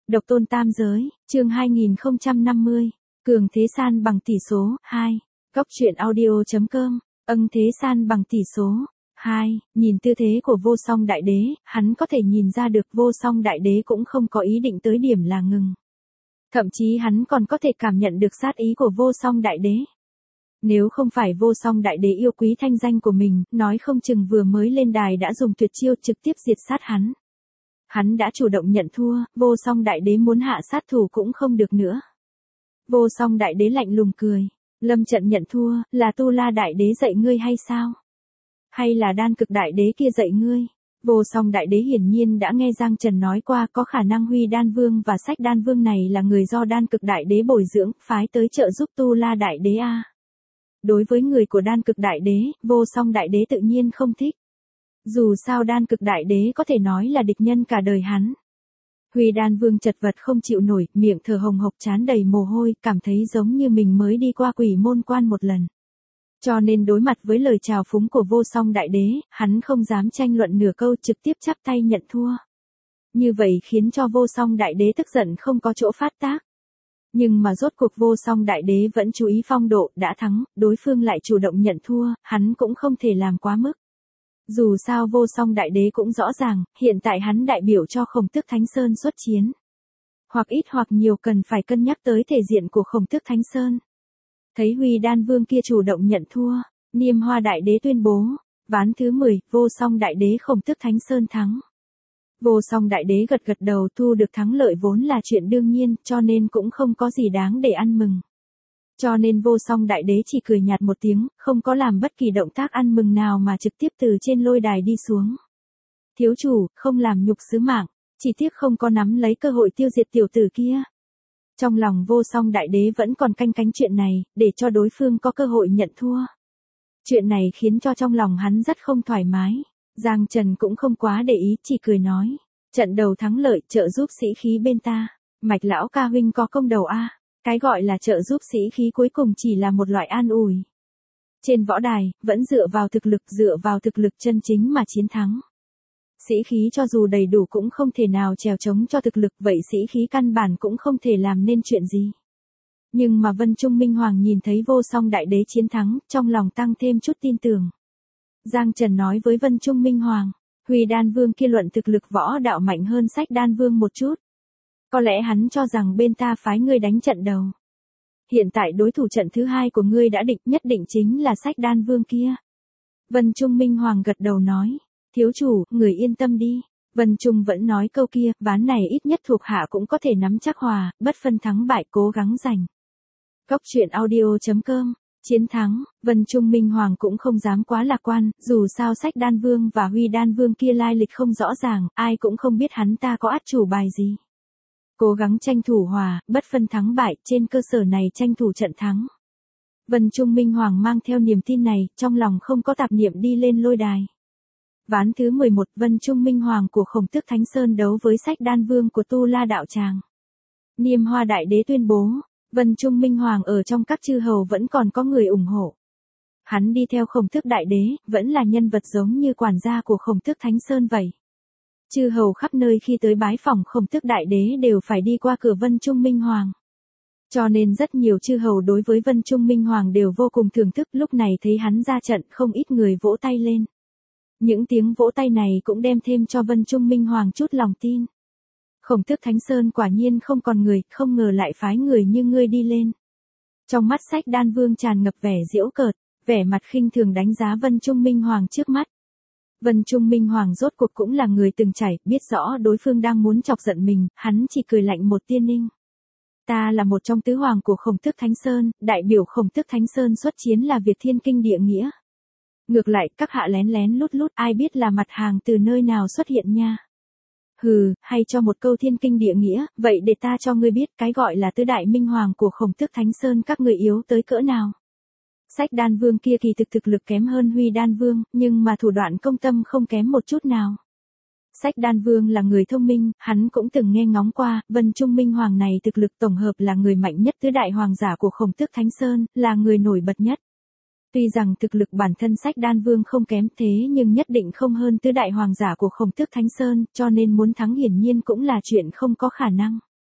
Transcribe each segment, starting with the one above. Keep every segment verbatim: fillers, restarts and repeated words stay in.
Độc tôn tam giới, chương hai nghìn không trăm năm mươi. Cường thế san bằng tỷ số, hai. Góc truyện audio chấm com. Ân thế san bằng tỷ số, hai. Nhìn tư thế của vô song đại đế, hắn có thể nhìn ra được vô song đại đế cũng không có ý định tới điểm là ngừng. Thậm chí hắn còn có thể cảm nhận được sát ý của vô song đại đế. Nếu không phải vô song đại đế yêu quý thanh danh của mình, nói không chừng vừa mới lên đài đã dùng tuyệt chiêu trực tiếp diệt sát hắn. Hắn đã chủ động nhận thua, vô song đại đế muốn hạ sát thủ cũng không được nữa. Vô song đại đế lạnh lùng cười. Lâm trận nhận thua, là Tu La đại đế dạy ngươi hay sao? Hay là đan cực đại đế kia dạy ngươi? Vô song đại đế hiển nhiên đã nghe Giang Trần nói qua có khả năng Huy Đan Vương và Sách Đan Vương này là người do đan cực đại đế bồi dưỡng, phái tới trợ giúp Tu La đại đế a. Đối với người của đan cực đại đế, vô song đại đế tự nhiên không thích. Dù sao đan cực đại đế có thể nói là địch nhân cả đời hắn. Huy Đan Vương chật vật không chịu nổi, miệng thở hồng hộc trán đầy mồ hôi, cảm thấy giống như mình mới đi qua quỷ môn quan một lần. Cho nên đối mặt với lời chào phúng của vô song đại đế, hắn không dám tranh luận nửa câu, trực tiếp chắp tay nhận thua. Như vậy khiến cho vô song đại đế tức giận không có chỗ phát tác. Nhưng mà rốt cuộc vô song đại đế vẫn chú ý phong độ, đã thắng, đối phương lại chủ động nhận thua, hắn cũng không thể làm quá mức. Dù sao vô song đại đế cũng rõ ràng, hiện tại hắn đại biểu cho Khổng Tước Thánh Sơn xuất chiến. Hoặc ít hoặc nhiều cần phải cân nhắc tới thể diện của Khổng Tước Thánh Sơn. Thấy Huy Đan Vương kia chủ động nhận thua, Niêm Hoa đại đế tuyên bố, ván thứ mười, vô song đại đế Khổng Tước Thánh Sơn thắng. Vô song đại đế gật gật đầu, thu được thắng lợi vốn là chuyện đương nhiên, cho nên cũng không có gì đáng để ăn mừng. Cho nên vô song đại đế chỉ cười nhạt một tiếng, không có làm bất kỳ động tác ăn mừng nào mà trực tiếp từ trên lôi đài đi xuống. Thiếu chủ, không làm nhục sứ mạng, chỉ tiếc không có nắm lấy cơ hội tiêu diệt tiểu tử kia. Trong lòng vô song đại đế vẫn còn canh cánh chuyện này, để cho đối phương có cơ hội nhận thua. Chuyện này khiến cho trong lòng hắn rất không thoải mái. Giang Trần cũng không quá để ý, chỉ cười nói. Trận đầu thắng lợi, trợ giúp sĩ khí bên ta. Mạch lão ca huynh có công đầu a. Cái gọi là trợ giúp sĩ khí cuối cùng chỉ là một loại an ủi. Trên võ đài, vẫn dựa vào thực lực, dựa vào thực lực chân chính mà chiến thắng. Sĩ khí cho dù đầy đủ cũng không thể nào chèo chống cho thực lực, vậy sĩ khí căn bản cũng không thể làm nên chuyện gì. Nhưng mà Vân Trung Minh Hoàng nhìn thấy vô song đại đế chiến thắng, trong lòng tăng thêm chút tin tưởng. Giang Trần nói với Vân Trung Minh Hoàng, Huy Đan Vương kia luận thực lực võ đạo mạnh hơn Sách Đan Vương một chút. Có lẽ hắn cho rằng bên ta phái ngươi đánh trận đầu. Hiện tại đối thủ trận thứ hai của ngươi đã định, nhất định chính là Sách Đan Vương kia. Vân Trung Minh Hoàng gật đầu nói, thiếu chủ, người yên tâm đi. Vân Trung vẫn nói câu kia, ván này ít nhất thuộc hạ cũng có thể nắm chắc hòa, bất phân thắng bại, cố gắng giành. Góc truyện audio chấm com. Chiến thắng, Vân Trung Minh Hoàng cũng không dám quá lạc quan, dù sao Sách Đan Vương và Huy Đan Vương kia lai lịch không rõ ràng, ai cũng không biết hắn ta có át chủ bài gì. Cố gắng tranh thủ hòa, bất phân thắng bại, trên cơ sở này tranh thủ trận thắng. Vân Trung Minh Hoàng mang theo niềm tin này, trong lòng không có tạp niệm đi lên lôi đài. Ván thứ mười một, Vân Trung Minh Hoàng của Khổng Tước Thánh Sơn đấu với Sách Đan Vương của Tu La đạo tràng. Niêm Hoa đại đế tuyên bố, Vân Trung Minh Hoàng ở trong các chư hầu vẫn còn có người ủng hộ. Hắn đi theo Khổng Tước đại đế, vẫn là nhân vật giống như quản gia của Khổng Tước Thánh Sơn vậy. Chư hầu khắp nơi khi tới bái phỏng Khổng Tước đại đế đều phải đi qua cửa Vân Trung Minh Hoàng. Cho nên rất nhiều chư hầu đối với Vân Trung Minh Hoàng đều vô cùng thưởng thức, lúc này thấy hắn ra trận không ít người vỗ tay lên. Những tiếng vỗ tay này cũng đem thêm cho Vân Trung Minh Hoàng chút lòng tin. Khổng Tước Thánh Sơn quả nhiên không còn người, không ngờ lại phái người như ngươi đi lên. Trong mắt Sách Đan Vương tràn ngập vẻ giễu cợt, vẻ mặt khinh thường đánh giá Vân Trung Minh Hoàng trước mắt. Vân Trung Minh Hoàng rốt cuộc cũng là người từng trải, biết rõ đối phương đang muốn chọc giận mình, hắn chỉ cười lạnh một tia ninh. Ta là một trong tứ hoàng của Khổng Tước Thánh Sơn, đại biểu Khổng Tước Thánh Sơn xuất chiến là Việt Thiên Kinh địa nghĩa. Ngược lại, các hạ lén lén lút lút, ai biết là mặt hàng từ nơi nào xuất hiện nha. Hừ, hay cho một câu thiên kinh địa nghĩa, vậy để ta cho ngươi biết cái gọi là tứ đại minh hoàng của Khổng Tước Thánh Sơn các người yếu tới cỡ nào. Sách Đan Vương kia kỳ thực thực lực kém hơn Huy Đan Vương, nhưng mà thủ đoạn công tâm không kém một chút nào. Sách Đan Vương là người thông minh, hắn cũng từng nghe ngóng qua, Vân Trung Minh Hoàng này thực lực tổng hợp là người mạnh nhất tứ đại hoàng giả của Khổng Tước Thánh Sơn, là người nổi bật nhất. Tuy rằng thực lực bản thân Sách Đan Vương không kém thế nhưng nhất định không hơn tứ đại hoàng giả của Khổng Tước Thánh Sơn, cho nên muốn thắng hiển nhiên cũng là chuyện không có khả năng.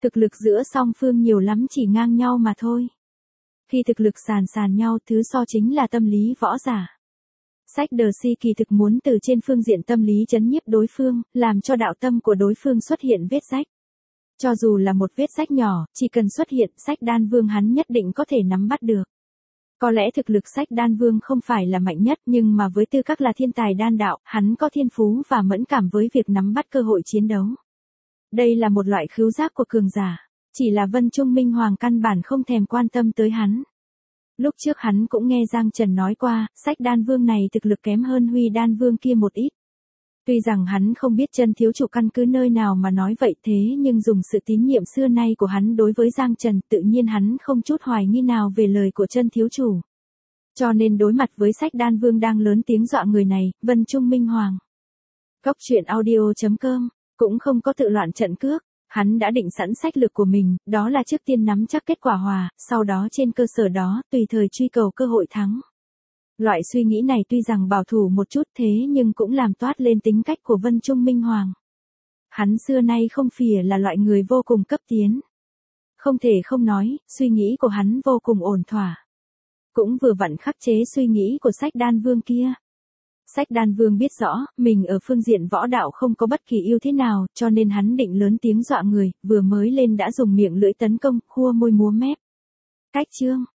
Thực lực giữa song phương nhiều lắm chỉ ngang nhau mà thôi. Khi thực lực sàn sàn nhau, thứ so chính là tâm lý võ giả. Sách The Si kỳ thực muốn từ trên phương diện tâm lý trấn nhiếp đối phương, làm cho đạo tâm của đối phương xuất hiện vết rách. Cho dù là một vết rách nhỏ, chỉ cần xuất hiện, Sách Đan Vương hắn nhất định có thể nắm bắt được. Có lẽ thực lực Sách Đan Vương không phải là mạnh nhất, nhưng mà với tư cách là thiên tài đan đạo, hắn có thiên phú và mẫn cảm với việc nắm bắt cơ hội chiến đấu. Đây là một loại khứu giác của cường giả, chỉ là Vân Trung Minh Hoàng căn bản không thèm quan tâm tới hắn. Lúc trước hắn cũng nghe Giang Trần nói qua, Sách Đan Vương này thực lực kém hơn Huy Đan Vương kia một ít. Tuy rằng hắn không biết chân thiếu chủ căn cứ nơi nào mà nói vậy thế nhưng dùng sự tín nhiệm xưa nay của hắn đối với Giang Trần tự nhiên hắn không chút hoài nghi nào về lời của chân thiếu chủ. Cho nên đối mặt với Sách Đan Vương đang lớn tiếng dọa người này, Vân Trung Minh Hoàng. Góc truyện audio chấm com cũng không có tự loạn trận cước. Hắn đã định sẵn sách lược của mình, đó là trước tiên nắm chắc kết quả hòa, sau đó trên cơ sở đó tùy thời truy cầu cơ hội thắng. Loại suy nghĩ này tuy rằng bảo thủ một chút thế nhưng cũng làm toát lên tính cách của Vân Trung Minh Hoàng. Hắn xưa nay không phìa là loại người vô cùng cấp tiến. Không thể không nói, suy nghĩ của hắn vô cùng ổn thỏa. Cũng vừa vặn khắc chế suy nghĩ của Sách Đan Vương kia. Sách Đan Vương biết rõ, mình ở phương diện võ đạo không có bất kỳ ưu thế nào, cho nên hắn định lớn tiếng dọa người, vừa mới lên đã dùng miệng lưỡi tấn công, khua môi múa mép. Cách chương